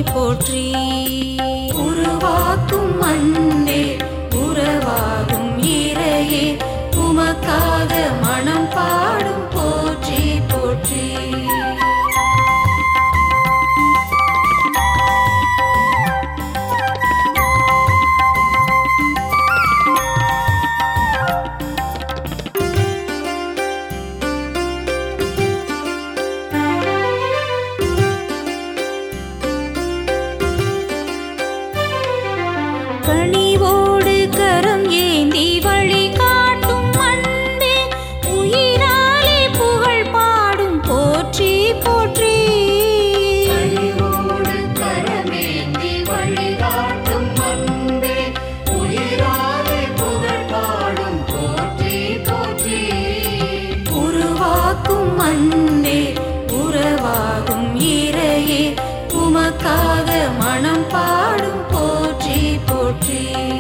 போற்றி. உருவாக்கும் அன்பே உறவாகும் இறையே உமக்காக மனம் பாடும் போற்றி போற்றி. கனிவோடு கரம் ஏந்தி வழி காட்டும் அன்பே உயிராலே புகழ் பாடும் போற்றி போற்றி. கனிவோடு கரமேந்தி வழி காட்டும் அன்பே உயிராலே புகழ் பாடும் போற்றி போற்றி. உருவாக்கும் அன்பே உறவாகும் இறையே உமக்காக மனம் பாடும் போற்றி போற்றி.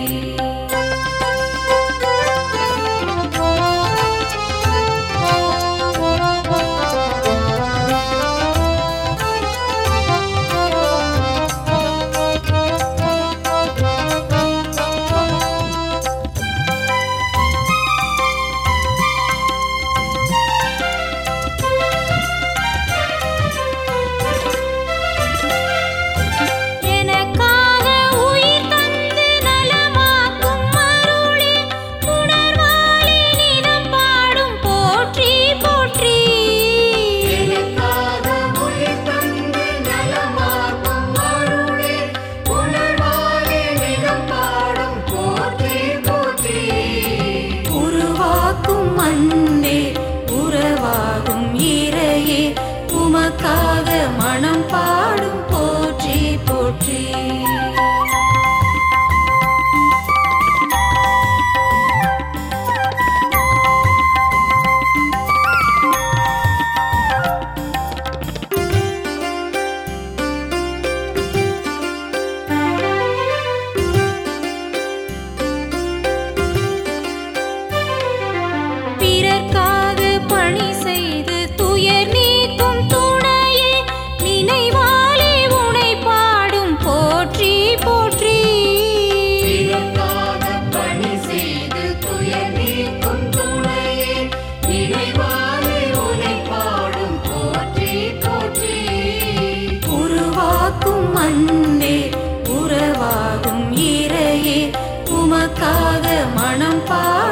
எனக்காக உயிர் தந்து நலமாக்கும் அருளே உணர்வாலே நிதம் பாடும் போற்றி போற்றி. எனக்காக உயிர் தந்து நலமாக்கும் அருளே உணர்வாலே நிதம் பாடும் போற்றி போற்றி. உருவாக்கும் அன்பே உறவாகும் இறையே உமக்காக மனம் பாடும் போற்றி போற்றி. பிறர்க்காக பணி செய்து துயர் நீக்கும் துணையே நினைவாலே உனை பாடும் போற்றி போற்றி. பிறர்க்காக பணி செய்து துயர் நீக்கும் துணையே நினைவாலே உனை பாடும் போற்றி போற்றி. உருவாக்கும் அன்பே உறவாகும் இறையே உமக்காக மனம் பாடும்